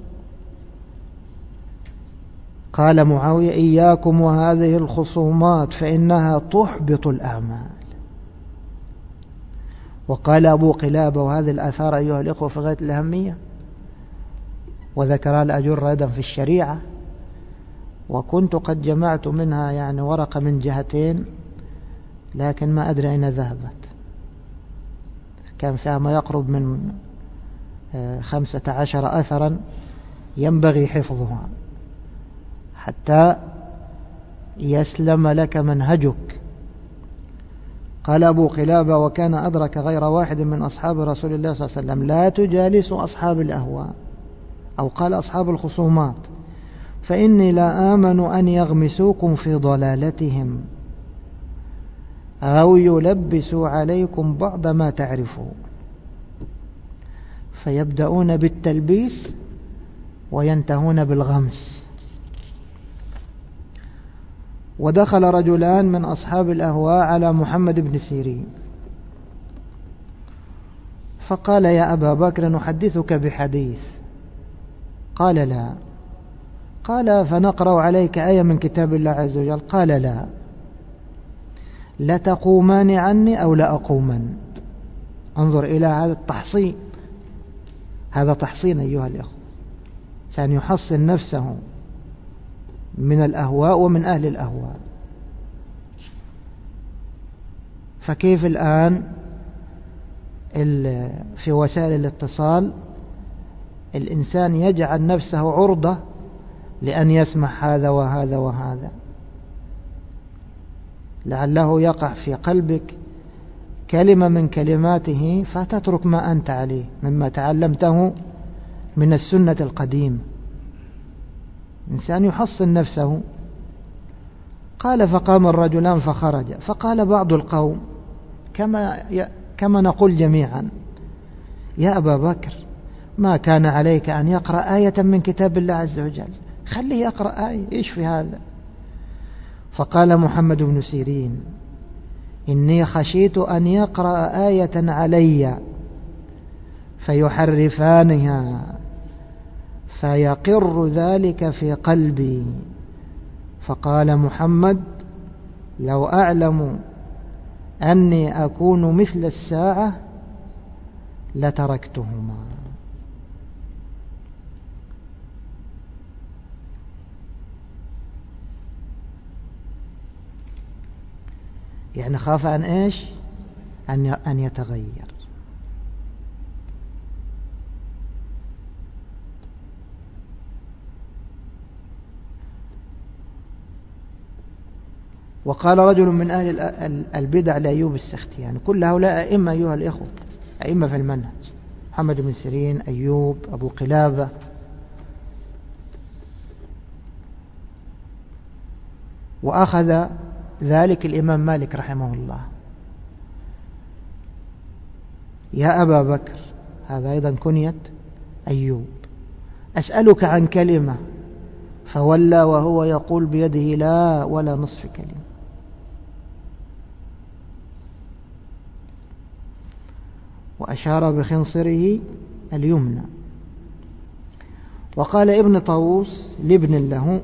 قال معاوية: إياكم وهذه الخصومات فإنها تحبط الأعمال. وقال أبو قلابة، وهذه الآثار أيها الإخوة في غاية الأهمية، وذكرها الأجر أيضا في الشريعة، وكنت قد جمعت منها يعني ورقة من جهتين، لكن ما أدري أين ذهبت. كان فيها ما يقرب من 15 أثرا ينبغي حفظها حتى يسلم لك منهجك. قال أبو قلابة: وكان أدرك غير واحد من أصحاب رسول الله صلى الله عليه وسلم لا تجالسوا أصحاب الأهواء، أو قال أصحاب الخصومات، فإني لا آمن أن يغمسوكم في ضلالتهم أو يلبسوا عليكم بعض ما تعرفون، فيبدأون بالتلبيس وينتهون بالغمس. ودخل رجلان من أصحاب الأهواء على محمد بن سيرين فقال: يا أبا بكر، نحدثك بحديث. قال: لا. قال فنقرأ عليك آية من كتاب الله عز وجل. قال لا، لتقومان عني أو لأقومن. انظر إلى هذا التحصين، هذا تحصين أيها الإخوة، كان يحصن نفسه من الأهواء ومن أهل الأهواء. فكيف الآن في وسائل الاتصال الإنسان يجعل نفسه عرضة لأن يسمع هذا وهذا وهذا، لعله يقع في قلبك كلمة من كلماته فتترك ما أنت عليه مما تعلمته من السنة القديمة. إنسان يحصن نفسه. قال فقام الرجلان فخرج، فقال بعض القوم كما نقول جميعا: يا أبا بكر، ما كان عليك أن يقرأ آية من كتاب الله عز وجل، خليه يقرأ آية، إيش في هذا؟ فقال محمد بن سيرين: إني خشيت أن يقرأ آية علي فيحرفانها فيقر ذلك في قلبي. فقال محمد: لو أعلم أني أكون مثل الساعة لتركتهما. يعني خاف عن إيش؟ أن يتغير. وقال رجل من أهل البدع لأيوب السختياني، يعني كل هؤلاء أئمة أيها الإخوة، أئمة في المنهج: محمد بن سيرين، أيوب، أبو قلابة. وأخذ ذلك الإمام مالك رحمه الله: يا أبا بكر، هذا أيضا كنية أيوب، أسألك عن كلمة، فولى وهو يقول بيده لا ولا نصف كلمة. وأشار بخنصره اليمنى. وقال ابن طاووس لابن له: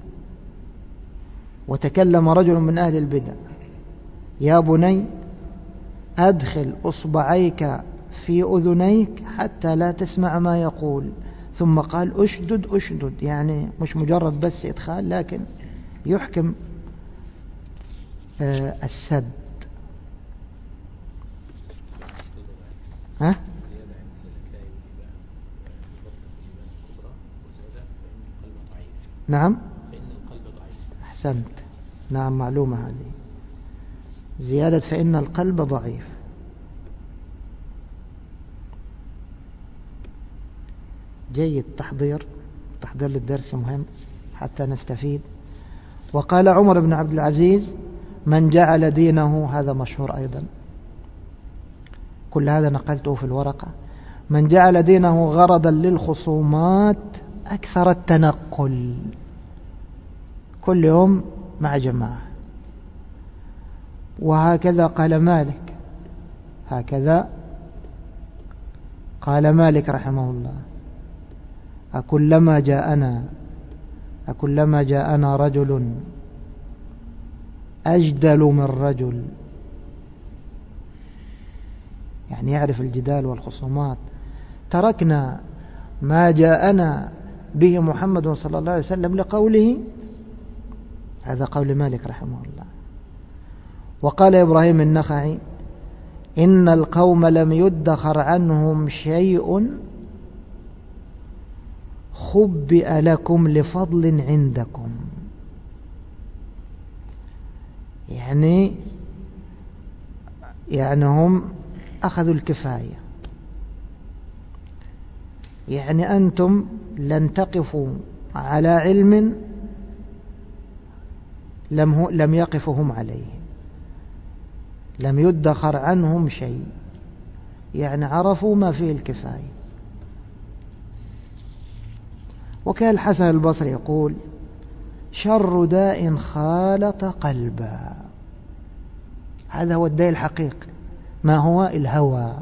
وتكلم رجل من أهل البدع: يا بني، أدخل أصبعيك في أذنيك حتى لا تسمع ما يقول. ثم قال: أشدد أشدد، يعني مش مجرد بس إدخال، لكن يحكم السد. ها؟ نعم، أحسنت، نعم، معلومة هذه زيادة، فإن القلب ضعيف. جيد، تحضير للدرس مهم حتى نستفيد. وقال عمر بن عبد العزيز: من جعل دينه، هذا مشهور أيضا، كل هذا نقلته في الورقة: من جعل دينه غرضا للخصومات أكثر التنقل، كل يوم مع جماعة. وهكذا قال مالك، هكذا قال مالك رحمه الله: أكلما جاءنا رجل أجدل من رجل، يعني يعرف الجدال والخصومات، تركنا ما جاءنا به محمد صلى الله عليه وسلم لقوله. هذا قول مالك رحمه الله. وقال إبراهيم النخعي: إن القوم لم يدخر عنهم شيء خبئ لكم لفضل عندكم، يعني هم أخذوا الكفاية، يعني أنتم لن تقفوا على علم لم يقفوا هم عليه، لم يدخر عنهم شيء، يعني عرفوا ما فيه الكفاية. وكان الحسن البصري يقول: شر داء خالط قلبا. هذا هو الداء الحقيقي. ما هو؟ الهوى.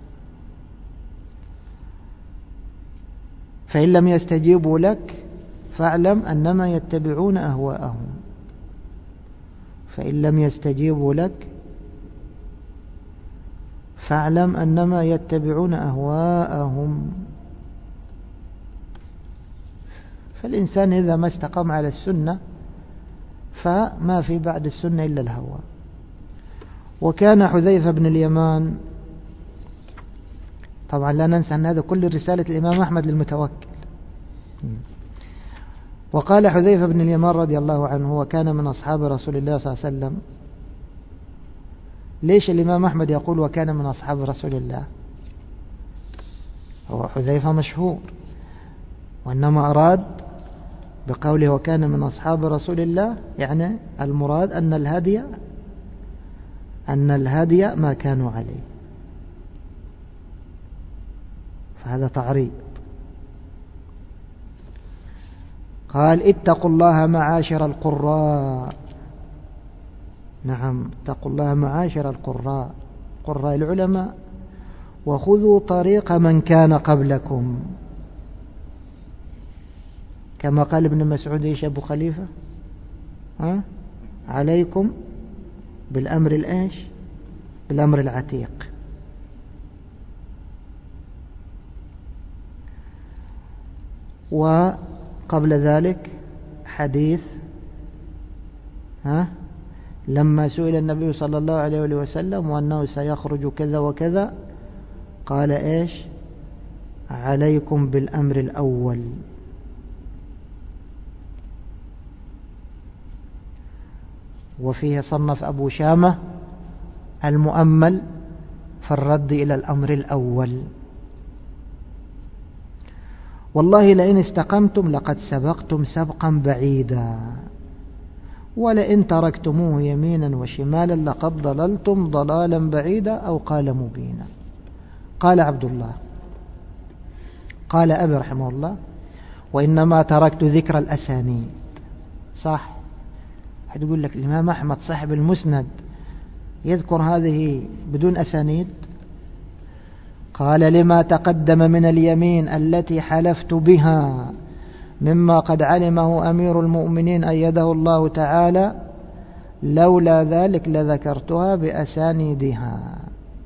فإن لم يستجيبوا لك فاعلم أنما يتبعون أهواءهم. فإن لم يستجيبوا لك فاعلم أنما يتبعون أهواءهم. فالإنسان إذا ما استقام على السنة فما في بعد السنة إلا الهوى. وكان حذيفة بن اليمان، طبعا لا ننسى أن هذا كل رسالة الإمام أحمد للمتوكل. وقال حذيفة بن اليمان رضي الله عنه وكان من أصحاب رسول الله صلى الله عليه وسلم. ليش الإمام أحمد يقول وكان من أصحاب رسول الله؟ هو حذيفة مشهور، وإنما أراد بقوله وكان من أصحاب رسول الله يعني المراد أن الهدي ما كانوا عليه، فهذا تعريض. قال اتقوا الله معاشر القراء. نعم، اتقوا الله معاشر القراء، قراء العلماء، وخذوا طريق من كان قبلكم، كما قال ابن مسعود ايش ابو خليفة عليكم بالامر الايش، بالامر العتيق. وقبل ذلك حديث لما سئل النبي صلى الله عليه وسلم وأنه سيخرج كذا وكذا قال ايش؟ عليكم بالأمر الأول. وفيه صنف أبو شامة المؤمل في الرد إلى الأمر الأول. والله لئن استقمتم لقد سبقتم سبقا بعيدا، ولئن تركتموه يمينا وشمالا لقد ضللتم ضلالا بعيدا، أو قال مبينا. قال عبد الله قال أبي رحمه الله وإنما تركت ذكر الأسانيد. صح، حد يقول لك الإمام أحمد صاحب المسند يذكر هذه بدون أسانيد؟ قال لما تقدم من اليمين التي حلفت بها مما قد علمه أمير المؤمنين أيده الله تعالى، لولا ذلك لذكرتها بأسانيدها.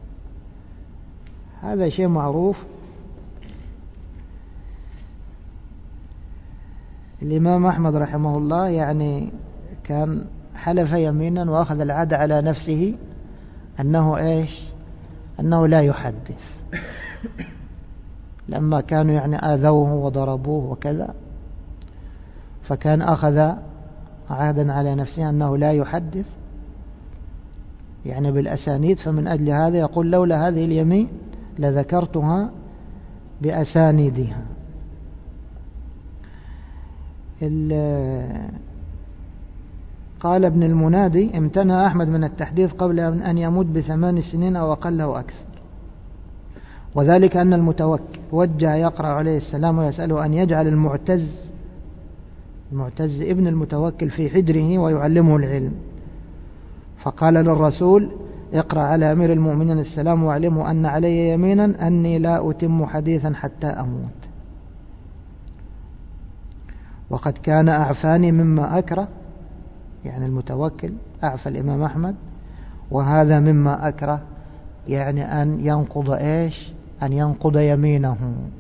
هذا شيء معروف. الإمام أحمد رحمه الله يعني كان حلف يمينا وأخذ العهد على نفسه أنه إيش؟ أنه لا يحدث، لما كانوا يعني آذوه وضربوه وكذا، فكان أخذ عهدا على نفسه أنه لا يحدث يعني بالأسانيد. فمن أجل هذا يقول لولا هذه اليمين لذكرتها بأسانيدها. قال ابن المنادي امتنع أحمد من التحديث قبل أن يموت ب8 سنين أو أقل أو أكثر، وذلك أن المتوكل وجه يقرأ عليه السلام ويسأله أن يجعل المعتز ابن المتوكل في حجره ويعلمه العلم، فقال للرسول اقرأ على أمير المؤمنين السلام واعلمه أن علي يمينا أني لا أتم حديثا حتى أموت، وقد كان أعفاني مما أكره، يعني المتوكل أعفى الإمام أحمد، وهذا مما أكره يعني أن ينقض إيش؟ أن ينقض يمينه.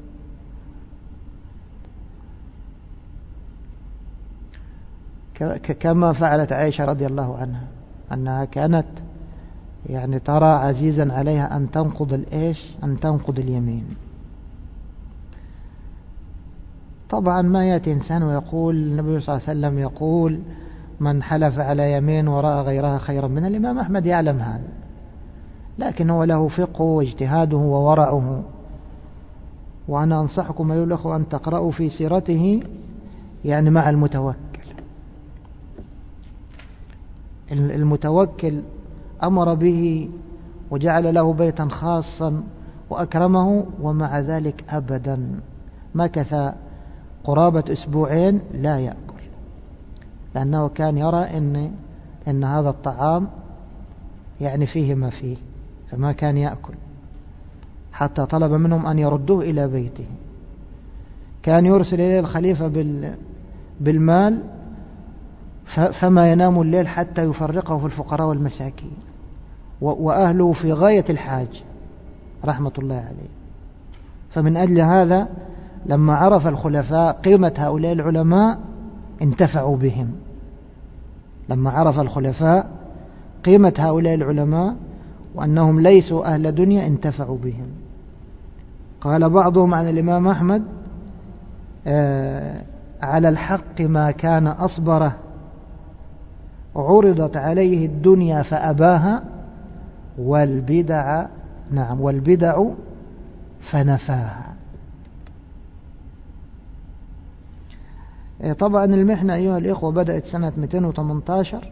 كما فعلت عائشة رضي الله عنها، أنها كانت يعني ترى عزيزا عليها أن تنقض الإيش؟ أن تنقض اليمين. طبعا ما يأتي إنسان ويقول النبي صلى الله عليه وسلم يقول من حلف على يمين ورأى غيرها خيرا من. الإمام أحمد يعلم هذا، لكن هو له فقه واجتهاده وورعه. وأنا أنصحكم أيها الأخوة أن تقرأوا في سيرته يعني مع المتوكل. المتوكل أمر به وجعل له بيتا خاصا وأكرمه، ومع ذلك أبدا مكث قرابة 2 أسبوع لا يأكل، لأنه كان يرى إن هذا الطعام يعني فيه ما فيه، فما كان يأكل حتى طلب منهم أن يردوه إلى بيته. كان يرسل إليه الخليفة بالمال فما ينام الليل حتى يفرقه في الفقراء والمساكين، وأهله في غاية الحاج رحمة الله عليه. فمن أجل هذا لما عرف الخلفاء قيمة هؤلاء العلماء انتفعوا بهم. لما عرف الخلفاء قيمة هؤلاء العلماء وأنهم ليسوا أهل دنيا انتفعوا بهم. قال بعضهم عن الإمام أحمد: على الحق ما كان أصبره، عرضت عليه الدنيا فأباها، والبدع فنفاها. طبعا المحنة أيها الإخوة بدأت سنة 218،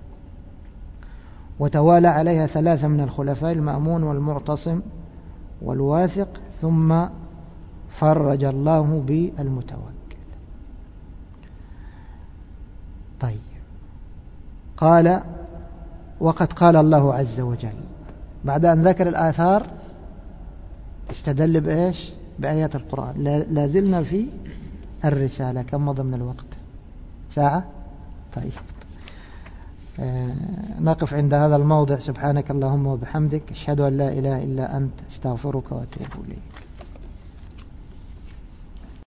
وتوالى عليها 3 من الخلفاء: المأمون والمعتصم والواثق، ثم فرج الله بالمتوكل. طيب، قال: وقد قال الله عز وجل، بعد أن ذكر الآثار استدل بإيش؟ بآيات القرآن. لازلنا في الرسالة. كم مضى من الوقت؟ ساعة؟ طيب، نقف عند هذا الموضع. سبحانك اللهم وبحمدك، أشهد أن لا إله إلا أنت، استغفرك وأتوب إليك.